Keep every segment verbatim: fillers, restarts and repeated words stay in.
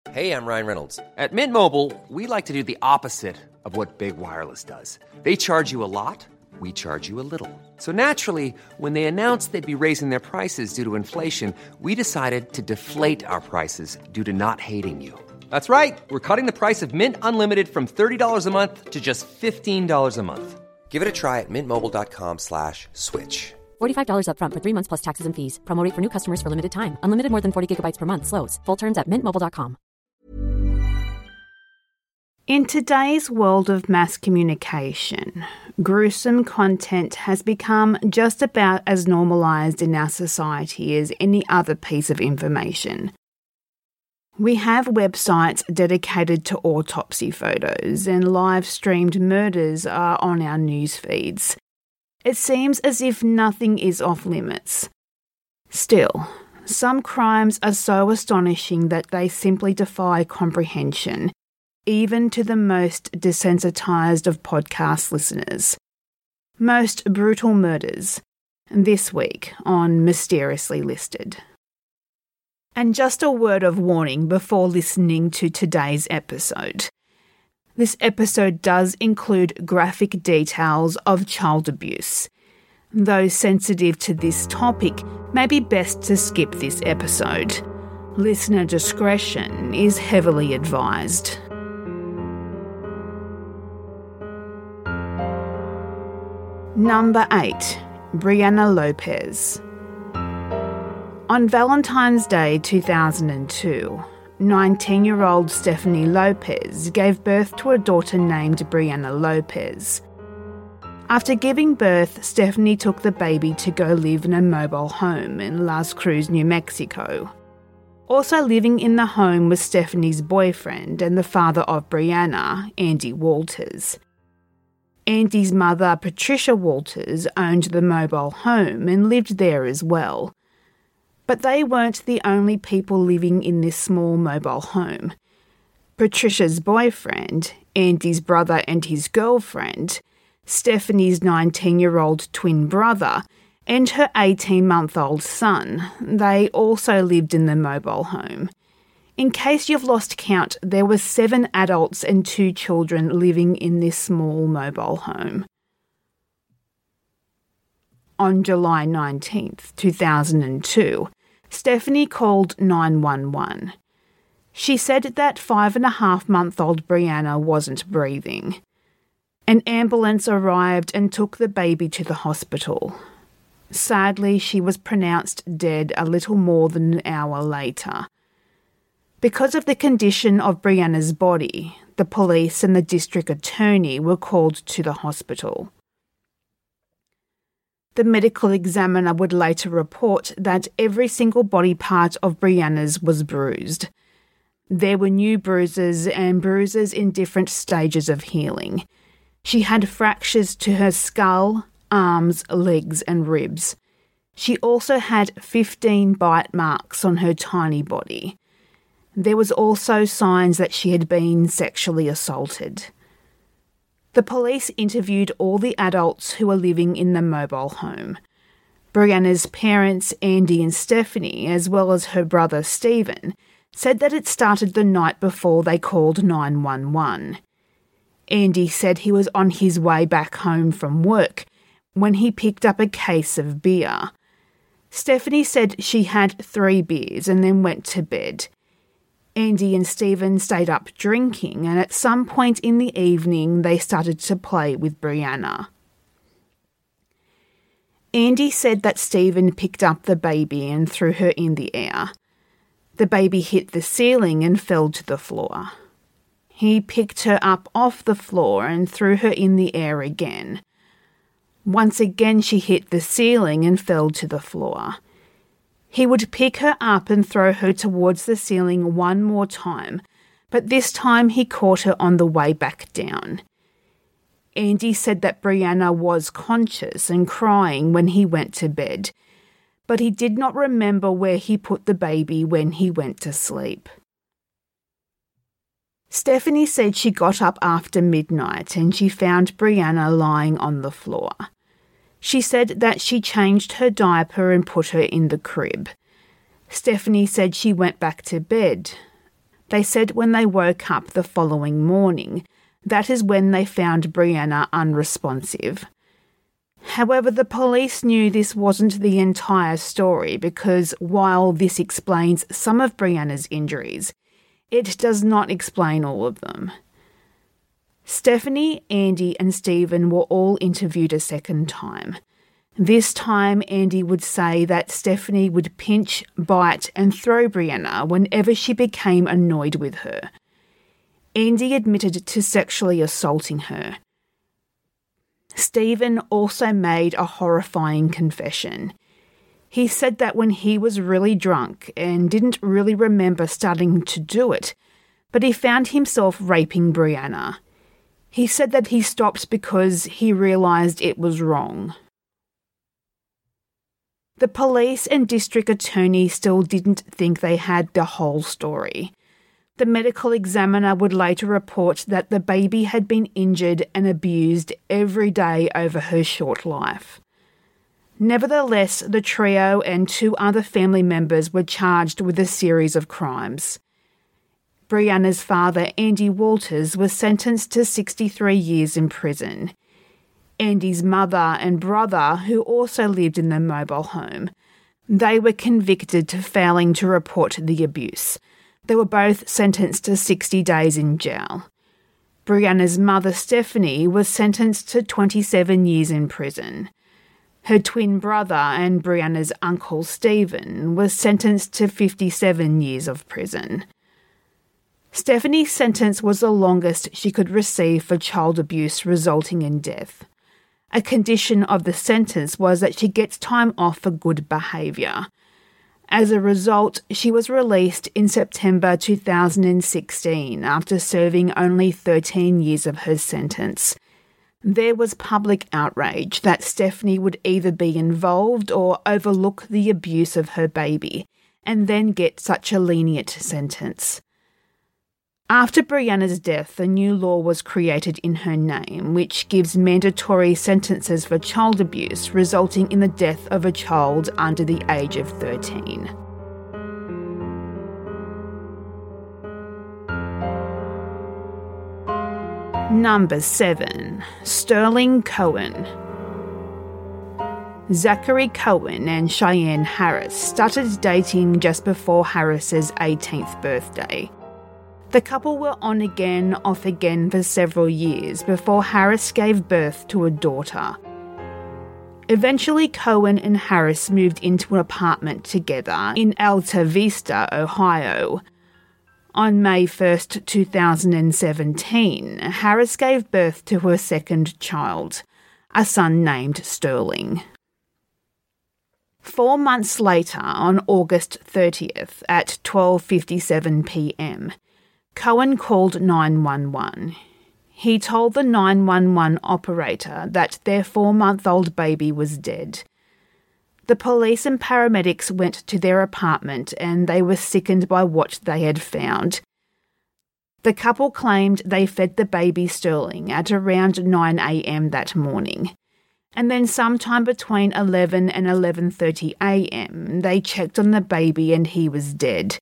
Hey, I'm Ryan Reynolds. At Mint Mobile, we like to do the opposite of what Big Wireless does. They charge you a lot, we charge you a little. So naturally, when they announced they'd be raising their prices due to inflation, we decided to deflate our prices due to not hating you. That's right. We're cutting the price of Mint Unlimited from thirty dollars a month to just fifteen dollars a month. Give it a try at mintmobile.com slash switch. forty-five dollars up front for three months plus taxes and fees. Promo rate for new customers for limited time. Unlimited more than forty gigabytes per month. Slows full terms at mint mobile dot com. In today's world of mass communication, gruesome content has become just about as normalised in our society as any other piece of information. We have websites dedicated to autopsy photos, and live-streamed murders are on our news feeds. It seems as if nothing is off limits. Still, some crimes are so astonishing that they simply defy comprehension, even to the most desensitised of podcast listeners. Most brutal murders, this week on Mysteriously Listed. And just a word of warning before listening to today's episode. This episode does include graphic details of child abuse. Those sensitive to this topic may be best to skip this episode. Listener discretion is heavily advised. Number eight. Brianna Lopez. On Valentine's Day two thousand two, nineteen-year-old Stephanie Lopez gave birth to a daughter named Brianna Lopez. After giving birth, Stephanie took the baby to go live in a mobile home in Las Cruces, New Mexico. Also living in the home was Stephanie's boyfriend and the father of Brianna, Andy Walters. Andy's mother, Patricia Walters, owned the mobile home and lived there as well. But they weren't the only people living in this small mobile home. Patricia's boyfriend, Andy's brother and his girlfriend, Stephanie's nineteen-year-old twin brother, and her eighteen-month-old son, they also lived in the mobile home. In case you've lost count, there were seven adults and two children living in this small mobile home. On July nineteenth, two thousand two, Stephanie called nine one one. She said that five-and-a-half-month-old Brianna wasn't breathing. An ambulance arrived and took the baby to the hospital. Sadly, she was pronounced dead a little more than an hour later. Because of the condition of Brianna's body, the police and the district attorney were called to the hospital. The medical examiner would later report that every single body part of Brianna's was bruised. There were new bruises and bruises in different stages of healing. She had fractures to her skull, arms, legs and ribs. She also had fifteen bite marks on her tiny body. There was also signs that she had been sexually assaulted. The police interviewed all the adults who were living in the mobile home. Brianna's parents, Andy and Stephanie, as well as her brother Stephen, said that it started the night before they called nine one one. Andy said he was on his way back home from work when he picked up a case of beer. Stephanie said she had three beers and then went to bed. Andy and Stephen stayed up drinking, and at some point in the evening they started to play with Brianna. Andy said that Stephen picked up the baby and threw her in the air. The baby hit the ceiling and fell to the floor. He picked her up off the floor and threw her in the air again. Once again she hit the ceiling and fell to the floor. He would pick her up and throw her towards the ceiling one more time, but this time he caught her on the way back down. Andy said that Brianna was conscious and crying when he went to bed, but he did not remember where he put the baby when he went to sleep. Stephanie said she got up after midnight and she found Brianna lying on the floor. She said that she changed her diaper and put her in the crib. Stephanie said she went back to bed, They said when they woke up the following morning, that is when they found Brianna unresponsive. However, the police knew this wasn't the entire story because while this explains some of Brianna's injuries, it does not explain all of them. Stephanie, Andy and Stephen were all interviewed a second time. This time, Andy would say that Stephanie would pinch, bite and throw Brianna whenever she became annoyed with her. Andy admitted to sexually assaulting her. Stephen also made a horrifying confession. He said that when he was really drunk and didn't really remember starting to do it, but he found himself raping Brianna. He said that he stopped because he realised it was wrong. The police and district attorney still didn't think they had the whole story. The medical examiner would later report that the baby had been injured and abused every day over her short life. Nevertheless, the trio and two other family members were charged with a series of crimes. Brianna's father, Andy Walters, was sentenced to sixty-three years in prison. Andy's mother and brother, who also lived in the mobile home, they were convicted to failing to report the abuse. They were both sentenced to sixty days in jail. Brianna's mother, Stephanie, was sentenced to twenty-seven years in prison. Her twin brother and Brianna's uncle, Stephen, was sentenced to fifty-seven years of prison. Stephanie's sentence was the longest she could receive for child abuse resulting in death. A condition of the sentence was that she gets time off for good behaviour. As a result, she was released in September two thousand sixteen after serving only thirteen years of her sentence. There was public outrage that Stephanie would either be involved or overlook the abuse of her baby and then get such a lenient sentence. After Brianna's death, a new law was created in her name, which gives mandatory sentences for child abuse resulting in the death of a child under the age of thirteen. Number seven. Sterling Cohen. Zachary Cohen and Cheyenne Harris started dating just before Harris's eighteenth birthday. The couple were on again, off again for several years before Harris gave birth to a daughter. Eventually, Cohen and Harris moved into an apartment together in Alta Vista, Ohio. On May first, two thousand seventeen, Harris gave birth to her second child, a son named Sterling. Four months later, on August thirtieth at twelve fifty-seven p.m, Cohen called nine one one. He told the nine one one operator that their four-month-old baby was dead. The police and paramedics went to their apartment and they were sickened by what they had found. The couple claimed they fed the baby Sterling at around nine a.m. that morning, and then sometime between eleven and eleven thirty a.m. they checked on the baby and he was dead.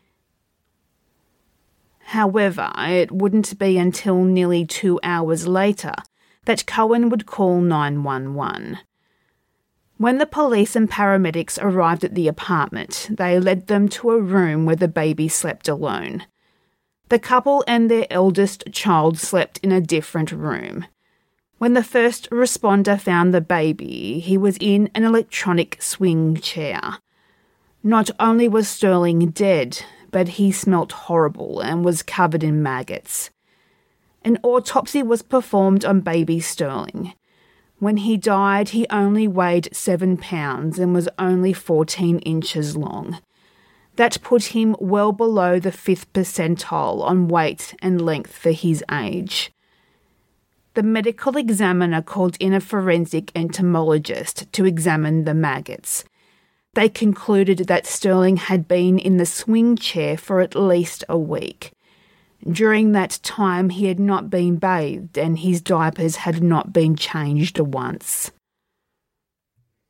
However, it wouldn't be until nearly two hours later that Cohen would call nine one one. When the police and paramedics arrived at the apartment, they led them to a room where the baby slept alone. The couple and their eldest child slept in a different room. When the first responder found the baby, he was in an electronic swing chair. Not only was Sterling dead, but he smelt horrible and was covered in maggots. An autopsy was performed on baby Sterling. When he died, he only weighed seven pounds and was only fourteen inches long. That put him well below the fifth percentile on weight and length for his age. The medical examiner called in a forensic entomologist to examine the maggots. They concluded that Sterling had been in the swing chair for at least a week. During that time, he had not been bathed and his diapers had not been changed once.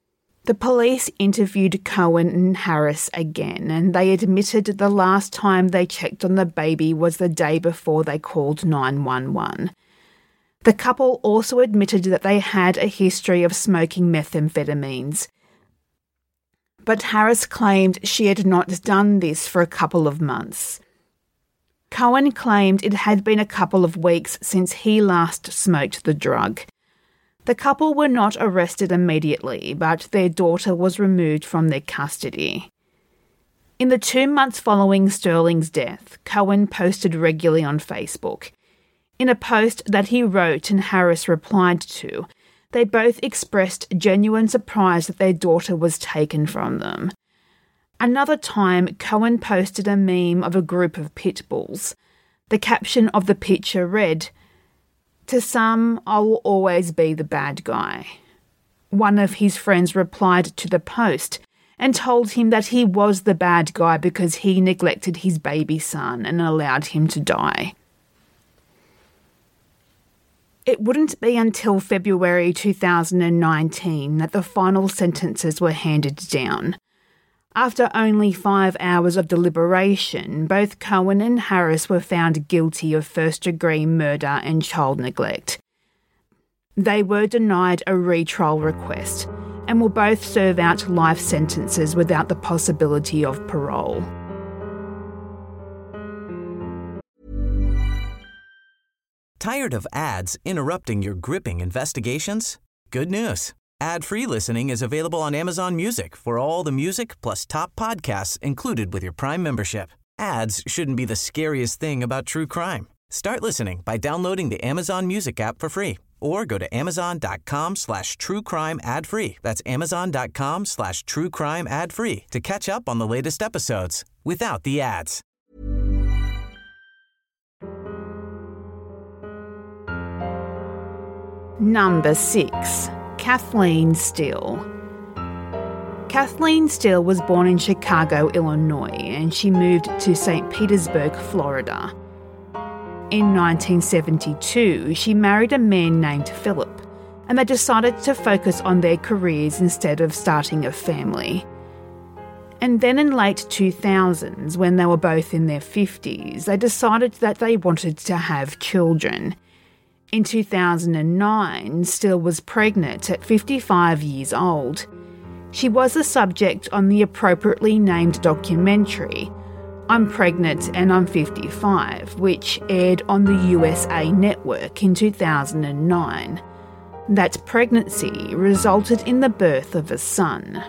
The police interviewed Cohen and Harris again, and they admitted the last time they checked on the baby was the day before they called nine one one. The couple also admitted that they had a history of smoking methamphetamines, but Harris claimed she had not done this for a couple of months. Cohen claimed it had been a couple of weeks since he last smoked the drug. The couple were not arrested immediately, but their daughter was removed from their custody. In the two months following Sterling's death, Cohen posted regularly on Facebook. In a post that he wrote and Harris replied to, they both expressed genuine surprise that their daughter was taken from them. Another time, Cohen posted a meme of a group of pit bulls. The caption of the picture read, "To some, I will always be the bad guy." One of his friends replied to the post and told him that he was the bad guy because he neglected his baby son and allowed him to die. It wouldn't be until February two thousand nineteen that the final sentences were handed down. After only five hours of deliberation, both Cohen and Harris were found guilty of first-degree murder and child neglect. They were denied a retrial request and will both serve out life sentences without the possibility of parole. Tired of ads interrupting your gripping investigations? Good news. Ad-free listening is available on Amazon Music for all the music plus top podcasts included with your Prime membership. Ads shouldn't be the scariest thing about true crime. Start listening by downloading the Amazon Music app for free or go to amazon.com slash true crime ad free. That's amazon.com slash true crime ad free to catch up on the latest episodes without the ads. Number six. Kathleen Steele. Kathleen Steele was born in Chicago, Illinois, and she moved to Saint Petersburg, Florida. In nineteen seventy-two, she married a man named Philip, and they decided to focus on their careers instead of starting a family. And then in late two thousands, when they were both in their fifties, they decided that they wanted to have children. In two thousand nine, Steele was pregnant at fifty-five years old. She was the subject on the appropriately named documentary, I'm Pregnant and I'm fifty-five, which aired on the U S A Network in two thousand nine. That pregnancy resulted in the birth of a son.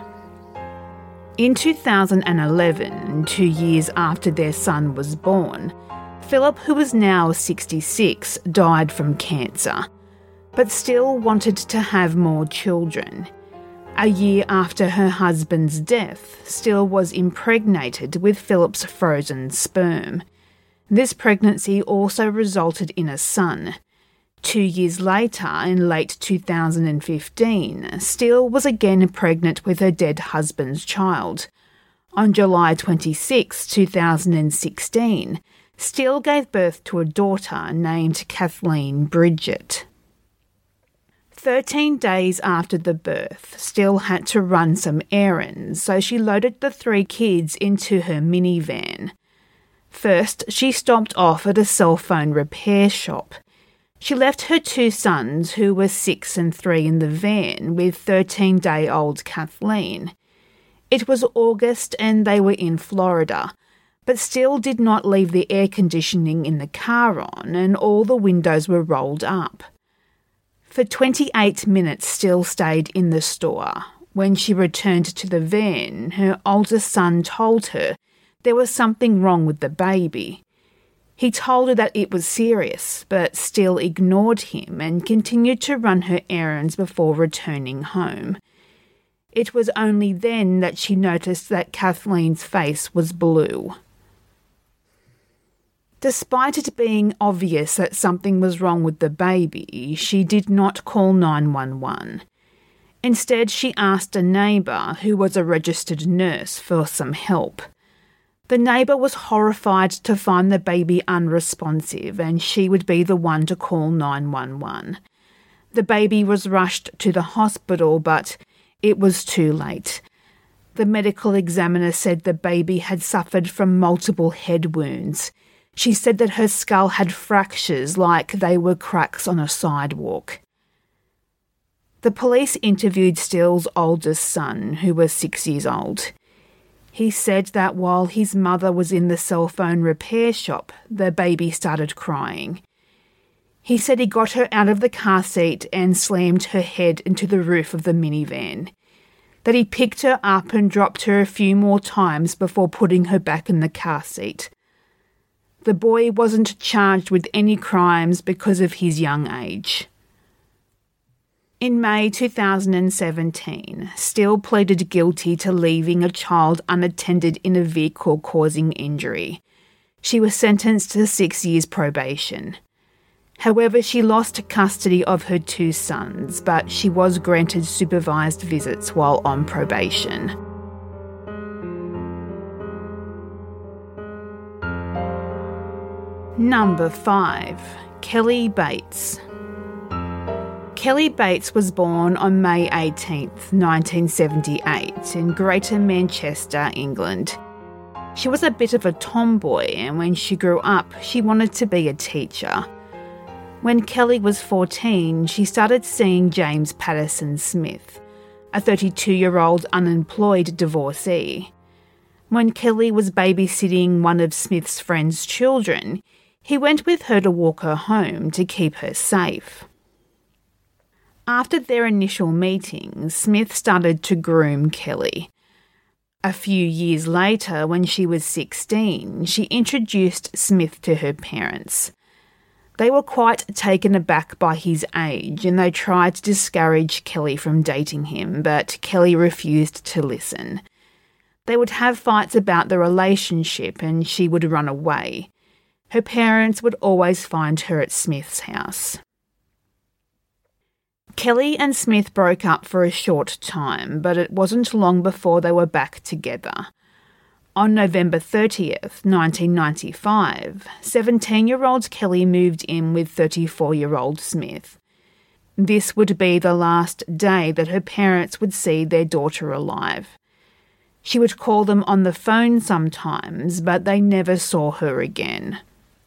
In two thousand eleven, two years after their son was born, Philip, who was now sixty-six, died from cancer, but still wanted to have more children. A year after her husband's death, Steele was impregnated with Philip's frozen sperm. This pregnancy also resulted in a son. Two years later, in late two thousand fifteen, Steele was again pregnant with her dead husband's child. On July twenty-sixth, two thousand sixteen, Steele gave birth to a daughter named Kathleen Bridget. Thirteen days after the birth, Steele had to run some errands, so she loaded the three kids into her minivan. First, she stopped off at a cell phone repair shop. She left her two sons, who were six and three, in the van with thirteen-day-old Kathleen. It was August and they were in Florida, but Steele did not leave the air conditioning in the car on and all the windows were rolled up. For twenty-eight minutes, Steele stayed in the store. When she returned to the van, her oldest son told her there was something wrong with the baby. He told her that it was serious, but Steele ignored him and continued to run her errands before returning home. It was only then that she noticed that Kathleen's face was blue. Despite it being obvious that something was wrong with the baby, she did not call nine one one. Instead, she asked a neighbour, who was a registered nurse, for some help. The neighbour was horrified to find the baby unresponsive and she would be the one to call nine one one. The baby was rushed to the hospital, but it was too late. The medical examiner said the baby had suffered from multiple head wounds. She said that her skull had fractures like they were cracks on a sidewalk. The police interviewed Still's oldest son, who was six years old. He said that while his mother was in the cell phone repair shop, the baby started crying. He said he got her out of the car seat and slammed her head into the roof of the minivan, that he picked her up and dropped her a few more times before putting her back in the car seat. The boy wasn't charged with any crimes because of his young age. In May two thousand seventeen, Still pleaded guilty to leaving a child unattended in a vehicle causing injury. She was sentenced to six years probation. However, she lost custody of her two sons, but she was granted supervised visits while on probation. Number five. Kelly Bates. Kelly Bates was born on May eighteenth, nineteen seventy-eight, in Greater Manchester, England. She was a bit of a tomboy, and when she grew up, she wanted to be a teacher. When Kelly was fourteen, she started seeing James Patterson Smith, a thirty-two-year-old unemployed divorcee. When Kelly was babysitting one of Smith's friend's children, he went with her to walk her home to keep her safe. After their initial meeting, Smith started to groom Kelly. A few years later, when she was sixteen, she introduced Smith to her parents. They were quite taken aback by his age, and they tried to discourage Kelly from dating him, but Kelly refused to listen. They would have fights about the relationship, and she would run away. Her parents would always find her at Smith's house. Kelly and Smith broke up for a short time, but it wasn't long before they were back together. On November thirtieth, nineteen ninety-five, seventeen-year-old Kelly moved in with thirty-four-year-old Smith. This would be the last day that her parents would see their daughter alive. She would call them on the phone sometimes, but they never saw her again.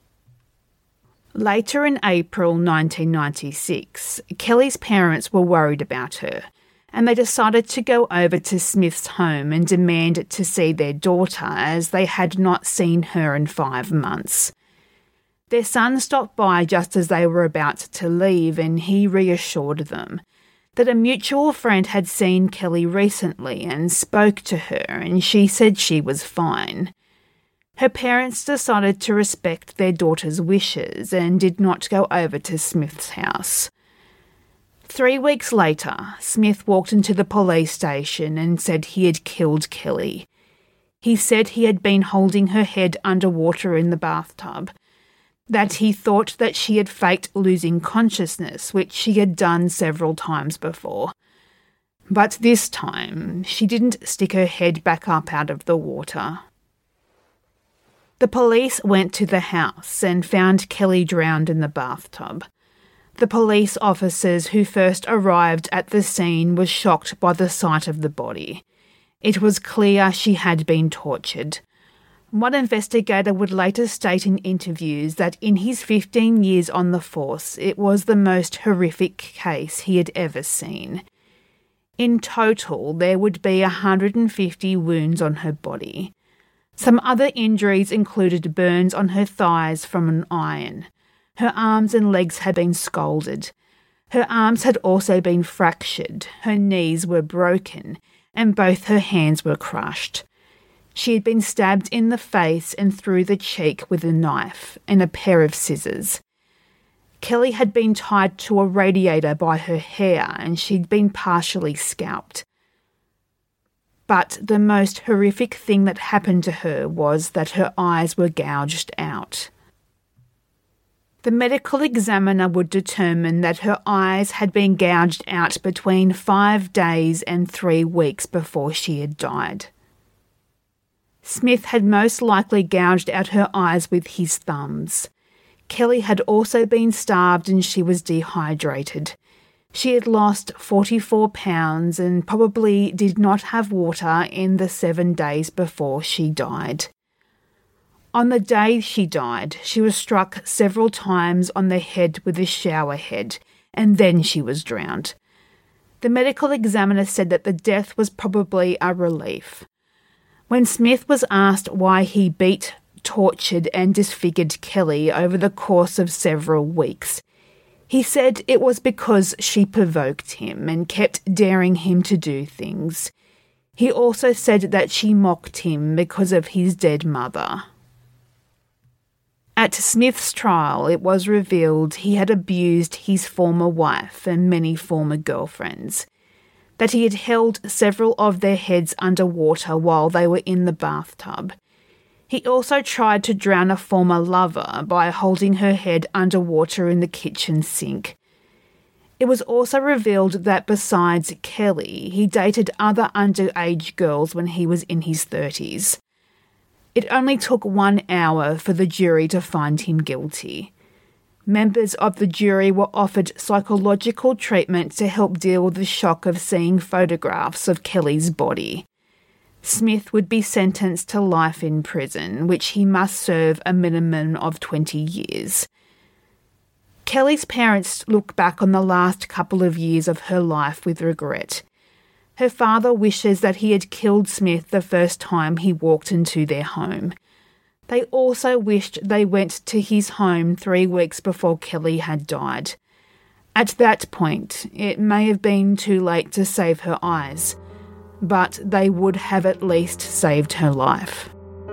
Later in April nineteen ninety-six, Kelly's parents were worried about her, and they decided to go over to Smith's home and demand to see their daughter, as they had not seen her in five months. Their son stopped by just as they were about to leave, and he reassured them that a mutual friend had seen Kelly recently and spoke to her, and she said she was fine. Her parents decided to respect their daughter's wishes and did not go over to Smith's house. Three weeks later, Smith walked into the police station and said he had killed Kelly. He said he had been holding her head underwater in the bathtub, that he thought that she had faked losing consciousness, which she had done several times before. But this time, she didn't stick her head back up out of the water. The police went to the house and found Kelly drowned in the bathtub. The police officers who first arrived at the scene were shocked by the sight of the body. It was clear she had been tortured. One investigator would later state in interviews that in his fifteen years on the force, it was the most horrific case he had ever seen. In total, there would be one hundred fifty wounds on her body. Some other injuries included burns on her thighs from an iron. Her arms and legs had been scalded. Her arms had also been fractured, her knees were broken, and both her hands were crushed. She had been stabbed in the face and through the cheek with a knife and a pair of scissors. Kelly had been tied to a radiator by her hair, and she'd been partially scalped. But the most horrific thing that happened to her was that her eyes were gouged out. The medical examiner would determine that her eyes had been gouged out between five days and three weeks before she had died. Smith had most likely gouged out her eyes with his thumbs. Kelly had also been starved and she was dehydrated. She had lost forty-four pounds and probably did not have water in the seven days before she died. On the day she died, she was struck several times on the head with a shower head, and then she was drowned. The medical examiner said that the death was probably a relief. When Smith was asked why he beat, tortured and disfigured Kelly over the course of several weeks, he said it was because she provoked him and kept daring him to do things. He also said that she mocked him because of his dead mother. At Smith's trial, it was revealed he had abused his former wife and many former girlfriends, that he had held several of their heads underwater while they were in the bathtub. He also tried to drown a former lover by holding her head underwater in the kitchen sink. It was also revealed that besides Kelly, he dated other underage girls when he was in his thirties. It only took one hour for the jury to find him guilty. Members of the jury were offered psychological treatment to help deal with the shock of seeing photographs of Kelly's body. Smith would be sentenced to life in prison, which he must serve a minimum of twenty years. Kelly's parents look back on the last couple of years of her life with regret. Her father wishes that he had killed Smith the first time he walked into their home. They also wished they went to his home three weeks before Kelly had died. At that point, it may have been too late to save her eyes, but they would have at least saved her life.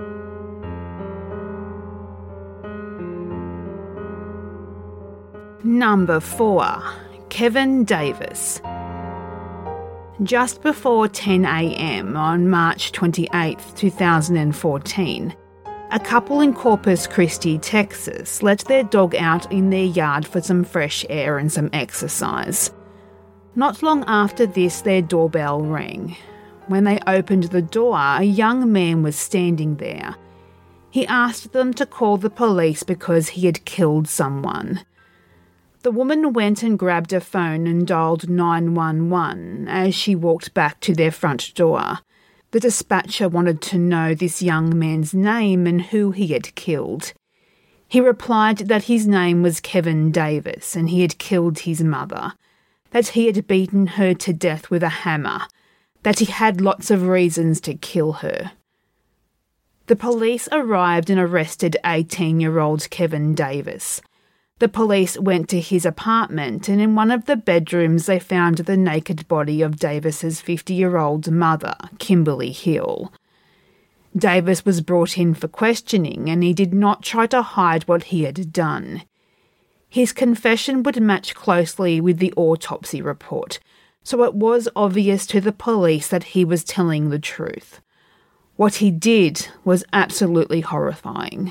Number four. Kevin Davis. Just before ten a.m. on March twenty-eighth, two thousand fourteen, a couple in Corpus Christi, Texas, let their dog out in their yard for some fresh air and some exercise. Not long after this, their doorbell rang. When they opened the door, a young man was standing there. He asked them to call the police because he had killed someone. The woman went and grabbed a phone and dialed nine one one as she walked back to their front door. The dispatcher wanted to know this young man's name and who he had killed. He replied that his name was Kevin Davis and he had killed his mother, that he had beaten her to death with a hammer, that he had lots of reasons to kill her. The police arrived and arrested eighteen-year-old Kevin Davis. The police went to his apartment, and in one of the bedrooms they found the naked body of Davis's fifty-year-old mother, Kimberly Hill. Davis was brought in for questioning, and he did not try to hide what he had done. His confession would match closely with the autopsy report, so it was obvious to the police that he was telling the truth. What he did was absolutely horrifying.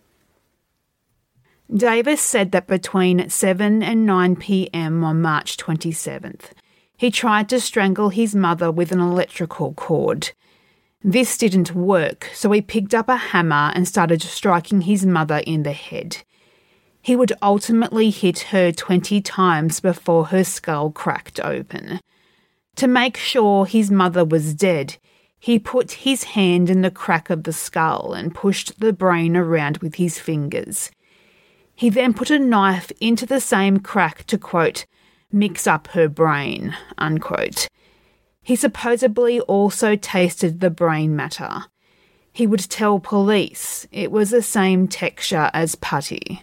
Davis said that between seven and nine p.m. on March twenty-seventh, he tried to strangle his mother with an electrical cord. This didn't work, so he picked up a hammer and started striking his mother in the head. He would ultimately hit her twenty times before her skull cracked open. To make sure his mother was dead, he put his hand in the crack of the skull and pushed the brain around with his fingers. He then put a knife into the same crack to, quote, mix up her brain, unquote. He supposedly also tasted the brain matter. He would tell police it was the same texture as putty.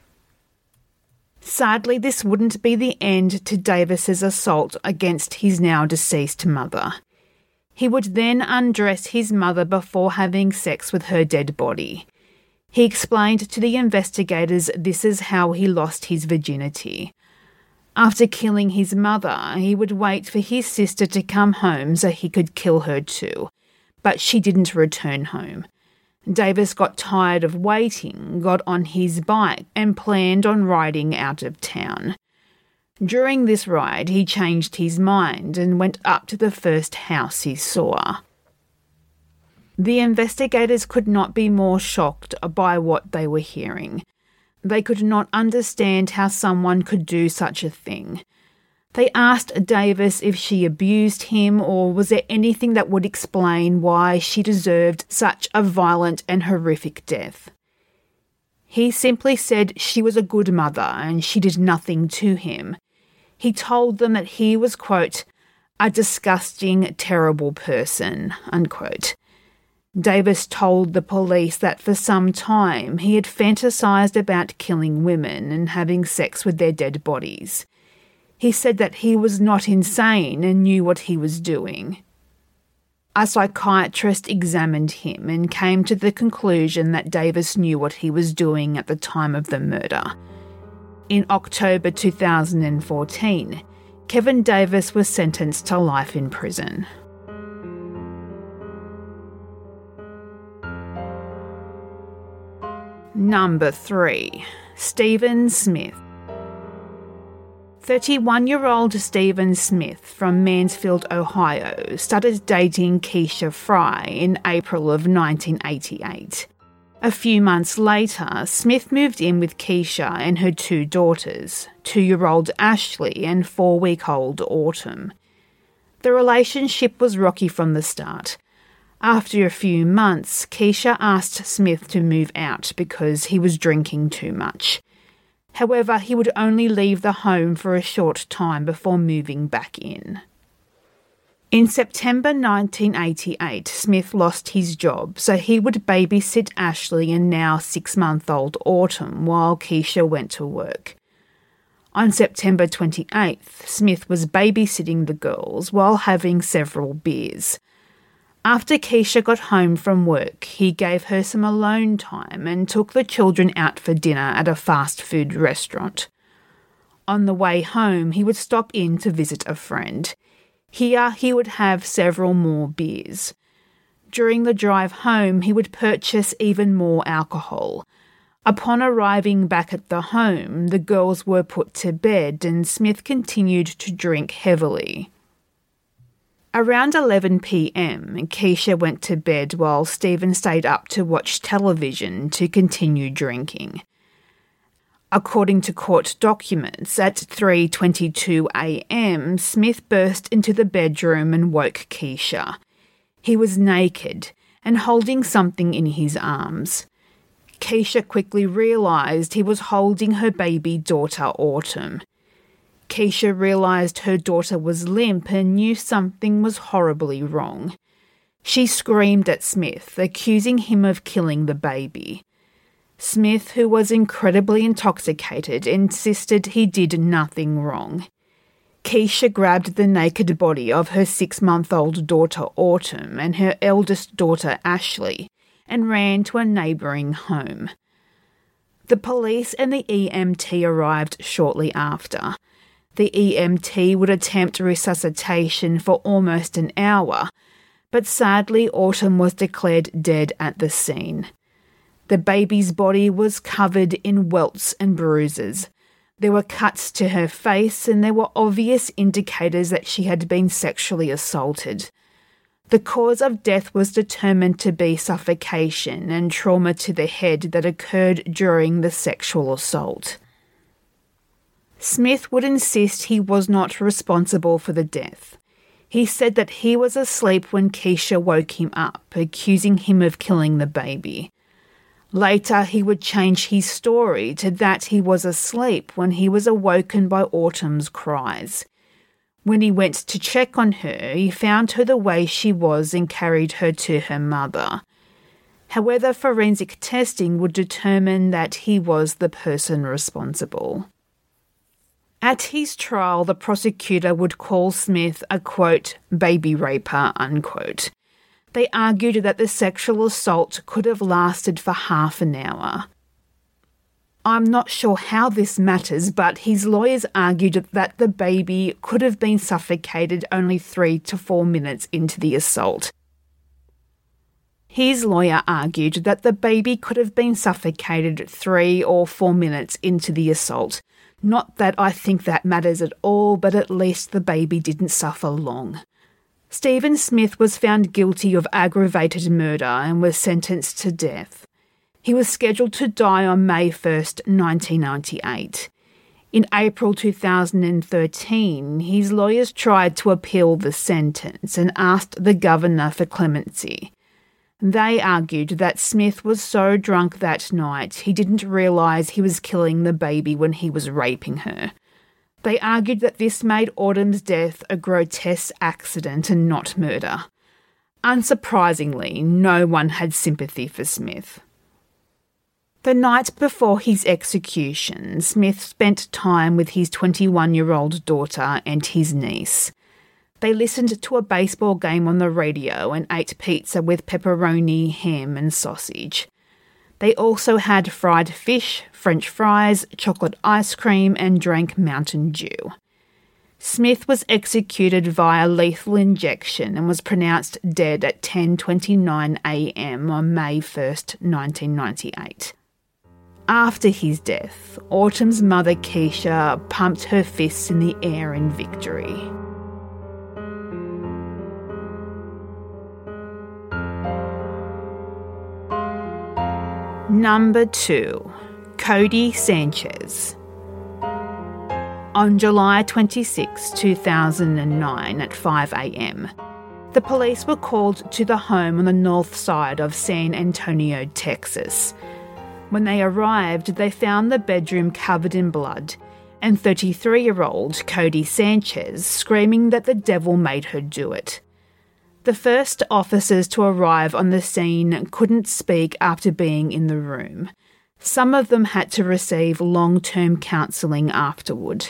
Sadly, this wouldn't be the end to Davis's assault against his now deceased mother. He would then undress his mother before having sex with her dead body. He explained to the investigators this is how he lost his virginity. After killing his mother, he would wait for his sister to come home so he could kill her too, but she didn't return home. Davis got tired of waiting, got on his bike and planned on riding out of town. During this ride, he changed his mind and went up to the first house he saw. The investigators could not be more shocked by what they were hearing. They could not understand how someone could do such a thing. They asked Davis if she abused him or was there anything that would explain why she deserved such a violent and horrific death. He simply said she was a good mother and she did nothing to him. He told them that he was, quote, a disgusting, terrible person, unquote. Davis told the police that for some time he had fantasized about killing women and having sex with their dead bodies. He said that he was not insane and knew what he was doing. A psychiatrist examined him and came to the conclusion that Davis knew what he was doing at the time of the murder. In October two thousand fourteen, Kevin Davis was sentenced to life in prison. Number three. Stephen Smith. thirty-one-year-old Stephen Smith from Mansfield, Ohio, started dating Keisha Fry in April of nineteen eighty-eight. A few months later, Smith moved in with Keisha and her two daughters, two-year-old Ashley and four-week-old Autumn. The relationship was rocky from the start. After a few months, Keisha asked Smith to move out because he was drinking too much. However, he would only leave the home for a short time before moving back in. In September nineteen eighty-eight, Smith lost his job, so he would babysit Ashley and now six-month-old Autumn while Keisha went to work. On September twenty-eighth, Smith was babysitting the girls while having several beers. After Keisha got home from work, he gave her some alone time and took the children out for dinner at a fast food restaurant. On the way home, he would stop in to visit a friend. Here, he would have several more beers. During the drive home, he would purchase even more alcohol. Upon arriving back at the home, the girls were put to bed and Smith continued to drink heavily. Around eleven p.m, Keisha went to bed while Stephen stayed up to watch television to continue drinking. According to court documents, at three twenty-two a.m, Smith burst into the bedroom and woke Keisha. He was naked and holding something in his arms. Keisha quickly realised he was holding her baby daughter Autumn. Keisha realised her daughter was limp and knew something was horribly wrong. She screamed at Smith, accusing him of killing the baby. Smith, who was incredibly intoxicated, insisted he did nothing wrong. Keisha grabbed the naked body of her six-month-old daughter Autumn and her eldest daughter Ashley and ran to a neighbouring home. The police and the E M T arrived shortly after. The E M T would attempt resuscitation for almost an hour, but sadly Autumn was declared dead at the scene. The baby's body was covered in welts and bruises. There were cuts to her face and there were obvious indicators that she had been sexually assaulted. The cause of death was determined to be suffocation and trauma to the head that occurred during the sexual assault. Smith would insist he was not responsible for the death. He said that he was asleep when Keisha woke him up, accusing him of killing the baby. Later, he would change his story to that he was asleep when he was awoken by Autumn's cries. When he went to check on her, he found her the way she was and carried her to her mother. However, forensic testing would determine that he was the person responsible. At his trial, the prosecutor would call Smith a, quote, baby raper, unquote. They argued that the sexual assault could have lasted for half an hour. I'm not sure how this matters, but his lawyers argued that the baby could have been suffocated only three to four minutes into the assault. His lawyer argued that the baby could have been suffocated three or four minutes into the assault. Not that I think that matters at all, but at least the baby didn't suffer long. Stephen Smith was found guilty of aggravated murder and was sentenced to death. He was scheduled to die on May first, nineteen ninety-eight. In April two thousand thirteen, his lawyers tried to appeal the sentence and asked the governor for clemency. They argued that Smith was so drunk that night he didn't realise he was killing the baby when he was raping her. They argued that this made Autumn's death a grotesque accident and not murder. Unsurprisingly, no one had sympathy for Smith. The night before his execution, Smith spent time with his twenty-one-year-old daughter and his niece. They listened to a baseball game on the radio and ate pizza with pepperoni, ham and sausage. They also had fried fish, French fries, chocolate ice cream and drank Mountain Dew. Smith was executed via lethal injection and was pronounced dead at ten twenty-nine a m on May first, nineteen ninety-eight. After his death, Autumn's mother Keisha pumped her fists in the air in victory. Number two, Cody Sanchez. On July twenty-sixth, two thousand nine at five a m, the police were called to the home on the north side of San Antonio, Texas. When they arrived, they found the bedroom covered in blood and thirty-three-year-old Cody Sanchez screaming that the devil made her do it. The first officers to arrive on the scene couldn't speak after being in the room. Some of them had to receive long-term counselling afterward.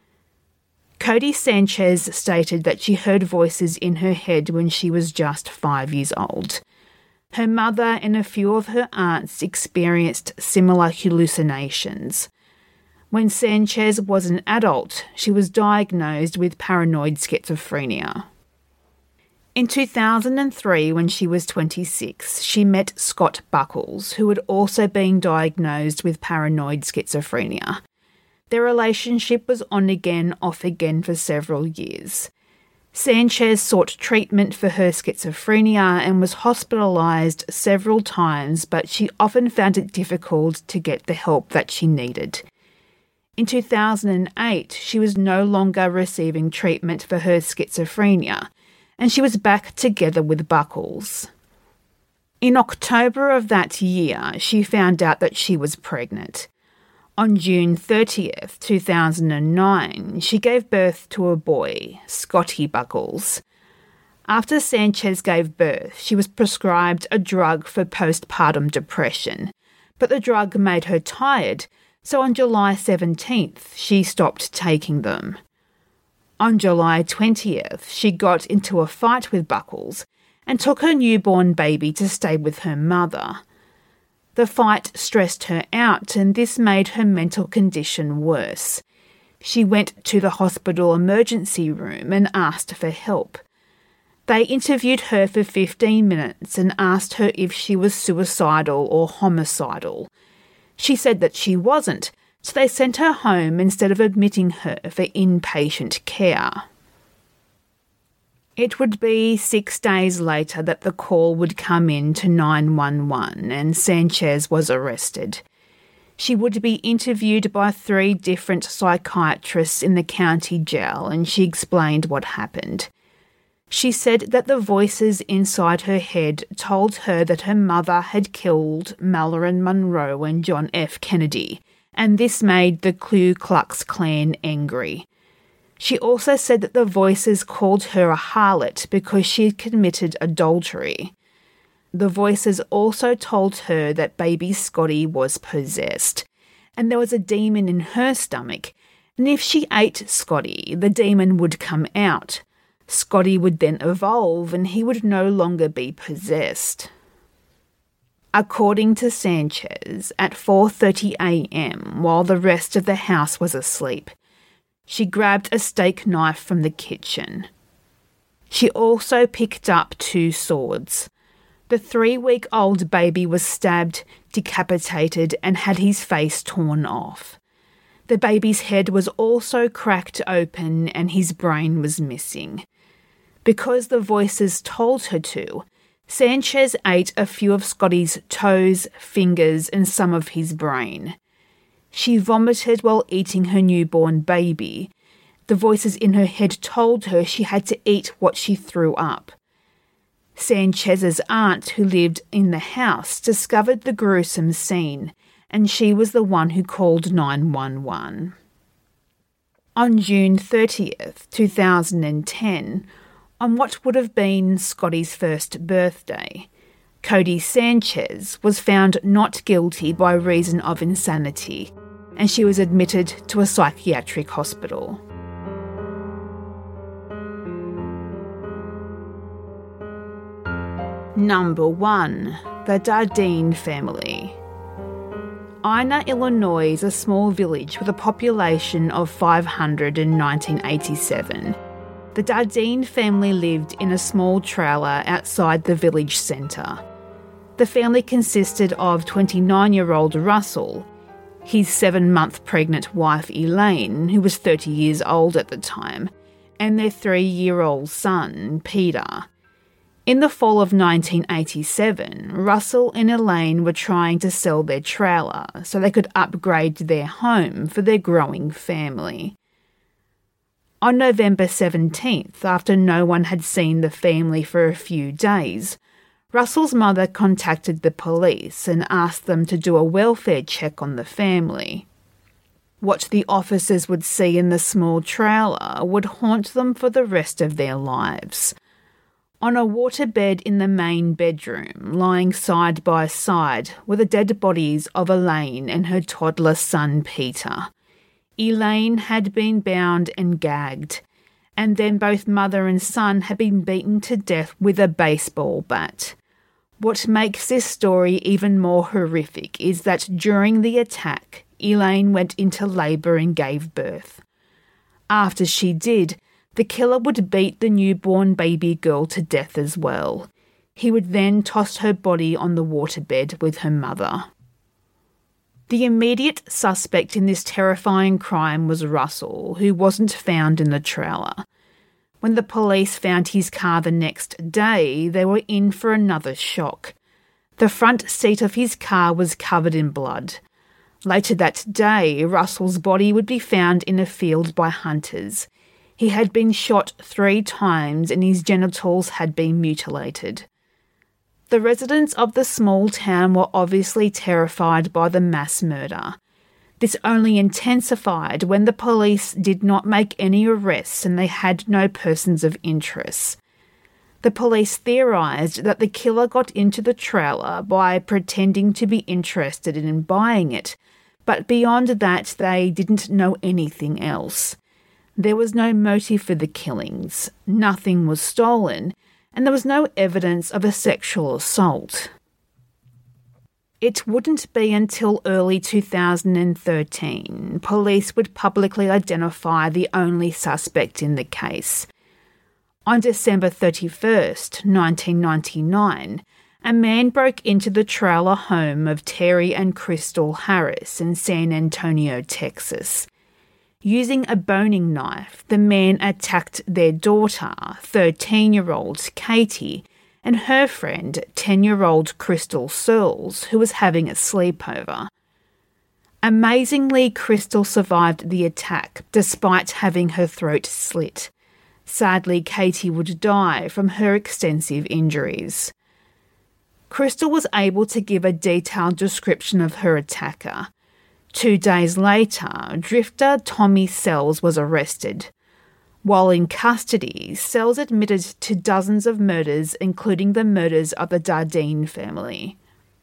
Cody Sanchez stated that she heard voices in her head when she was just five years old. Her mother and a few of her aunts experienced similar hallucinations. When Sanchez was an adult, she was diagnosed with paranoid schizophrenia. In two thousand three, when she was twenty-six, she met Scott Buckles, who had also been diagnosed with paranoid schizophrenia. Their relationship was on again, off again for several years. Sanchez sought treatment for her schizophrenia and was hospitalised several times, but she often found it difficult to get the help that she needed. In two thousand eight, she was no longer receiving treatment for her schizophrenia, and she was back together with Buckles. In October of that year, she found out that she was pregnant. On June thirtieth, two thousand nine, she gave birth to a boy, Scotty Buckles. After Sanchez gave birth, she was prescribed a drug for postpartum depression, but the drug made her tired, so on July seventeenth, she stopped taking them. On July twentieth, she got into a fight with Buckles and took her newborn baby to stay with her mother. The fight stressed her out, and this made her mental condition worse. She went to the hospital emergency room and asked for help. They interviewed her for fifteen minutes and asked her if she was suicidal or homicidal. She said that she wasn't, so they sent her home instead of admitting her for inpatient care. It would be six days later that the call would come in to nine one one and Sanchez was arrested. She would be interviewed by three different psychiatrists in the county jail, and she explained what happened. She said that the voices inside her head told her that her mother had killed Marilyn Monroe and John F. Kennedy, and this made the Ku Klux Klan angry. She also said that the voices called her a harlot because she had committed adultery. The voices also told her that baby Scotty was possessed, and there was a demon in her stomach, and if she ate Scotty, the demon would come out. Scotty would then evolve and he would no longer be possessed. According to Sanchez, at four thirty a m, while the rest of the house was asleep, she grabbed a steak knife from the kitchen. She also picked up two swords. The three-week-old baby was stabbed, decapitated, and had his face torn off. The baby's head was also cracked open and his brain was missing. Because the voices told her to, Sanchez ate a few of Scotty's toes, fingers, and some of his brain. She vomited while eating her newborn baby. The voices in her head told her she had to eat what she threw up. Sanchez's aunt, who lived in the house, discovered the gruesome scene, and she was the one who called nine one one. On June thirtieth, two thousand ten, on what would have been Scotty's first birthday, Cody Sanchez was found not guilty by reason of insanity, and she was admitted to a psychiatric hospital. Number one. The Dardeen family. Ina, Illinois is a small village with a population of five hundred in nineteen eighty-seven. The Dardeen family lived in a small trailer outside the village centre. The family consisted of twenty-nine-year-old Russell, his seven-month pregnant wife Elaine, who was thirty years old at the time, and their three-year-old son, Peter. In the fall of nineteen eighty-seven, Russell and Elaine were trying to sell their trailer so they could upgrade their home for their growing family. On November seventeenth, after no one had seen the family for a few days, Russell's mother contacted the police and asked them to do a welfare check on the family. What the officers would see in the small trailer would haunt them for the rest of their lives. On a waterbed in the main bedroom, lying side by side, were the dead bodies of Elaine and her toddler son Peter. Elaine had been bound and gagged, and then both mother and son had been beaten to death with a baseball bat. What makes this story even more horrific is that during the attack, Elaine went into labour and gave birth. After she did, the killer would beat the newborn baby girl to death as well. He would then toss her body on the waterbed with her mother. The immediate suspect in this terrifying crime was Russell, who wasn't found in the trailer. When the police found his car the next day, they were in for another shock. The front seat of his car was covered in blood. Later that day, Russell's body would be found in a field by hunters. He had been shot three times and his genitals had been mutilated. The residents of the small town were obviously terrified by the mass murder. This only intensified when the police did not make any arrests and they had no persons of interest. The police theorised that the killer got into the trailer by pretending to be interested in buying it, but beyond that they didn't know anything else. There was no motive for the killings, nothing was stolen, and there was no evidence of a sexual assault. It wouldn't be until early two thousand thirteen police would publicly identify the only suspect in the case. On December thirty-first, nineteen ninety-nine, a man broke into the trailer home of Terry and Crystal Harris in San Antonio, Texas. Using a boning knife, the man attacked their daughter, thirteen-year-old Katie, and her friend, ten-year-old Crystal Searles, who was having a sleepover. Amazingly, Crystal survived the attack despite having her throat slit. Sadly, Katie would die from her extensive injuries. Crystal was able to give a detailed description of her attacker. Two days later, drifter Tommy Sells was arrested. While in custody, Sells admitted to dozens of murders, including the murders of the Dardeen family.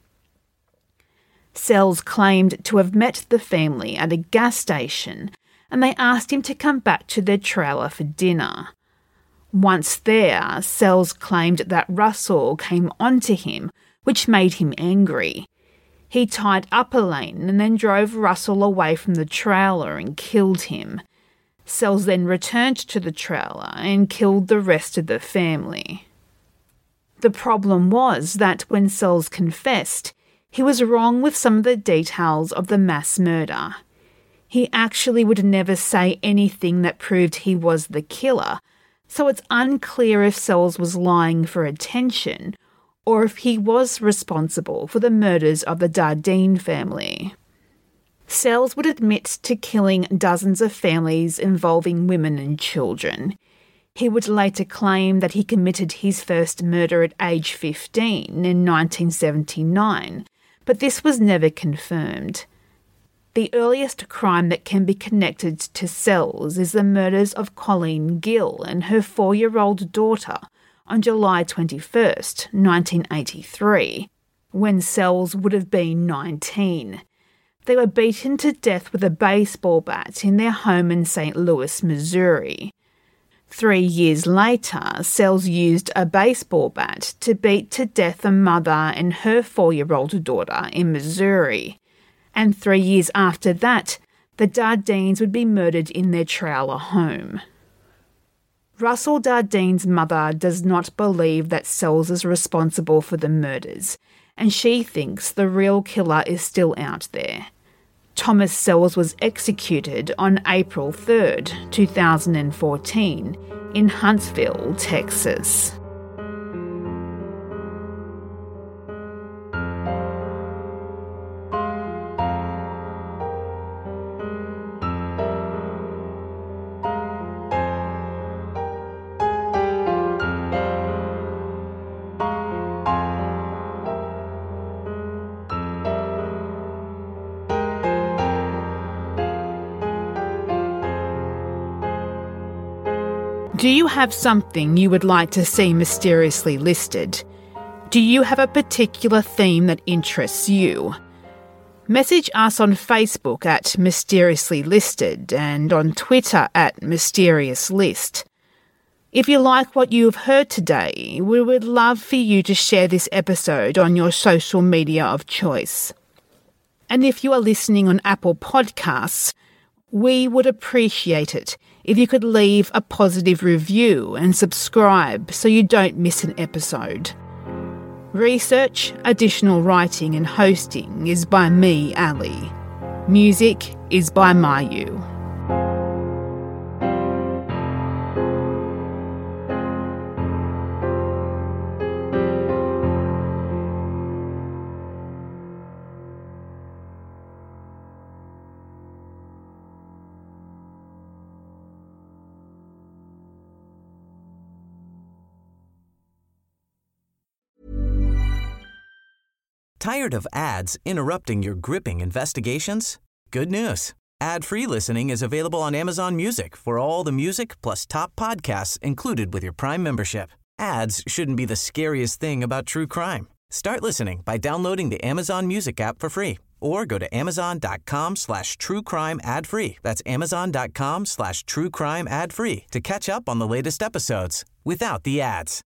Sells claimed to have met the family at a gas station, and they asked him to come back to their trailer for dinner. Once there, Sells claimed that Russell came onto him, which made him angry. He tied up Elaine and then drove Russell away from the trailer and killed him. Sells then returned to the trailer and killed the rest of the family. The problem was that when Sells confessed, he was wrong with some of the details of the mass murder. He actually would never say anything that proved he was the killer, so it's unclear if Sells was lying for attention or if he was responsible for the murders of the Dardeen family. Sells would admit to killing dozens of families involving women and children. He would later claim that he committed his first murder at age fifteen in nineteen seventy-nine, but this was never confirmed. The earliest crime that can be connected to Sells is the murders of Colleen Gill and her four-year-old daughter on July twenty-first, nineteen eighty-three, when Sells would have been nineteen. They were beaten to death with a baseball bat in their home in Saint Louis, Missouri. Three years later, Sells used a baseball bat to beat to death a mother and her four-year-old daughter in Missouri. And three years after that, the Dardines would be murdered in their Trowler home. Russell Dardine's mother does not believe that Sells is responsible for the murders, and she thinks the real killer is still out there. Thomas Sells was executed on April third, two thousand fourteen, in Huntsville, Texas. Do you have something you would like to see mysteriously listed? Do you have a particular theme that interests you? Message us on Facebook at Mysteriously Listed and on Twitter at Mysterious List. If you like what you have heard today, we would love for you to share this episode on your social media of choice. And if you are listening on Apple Podcasts, we would appreciate it if you could leave a positive review and subscribe so you don't miss an episode. Research, additional writing and hosting is by me, Ali. Music is by Mayu. Tired of ads interrupting your gripping investigations? Good news. Ad-free listening is available on Amazon Music for all the music plus top podcasts included with your Prime membership. Ads shouldn't be the scariest thing about true crime. Start listening by downloading the Amazon Music app for free or go to amazon.com slash true crime ad free. That's amazon.com slash true crime ad free to catch up on the latest episodes without the ads.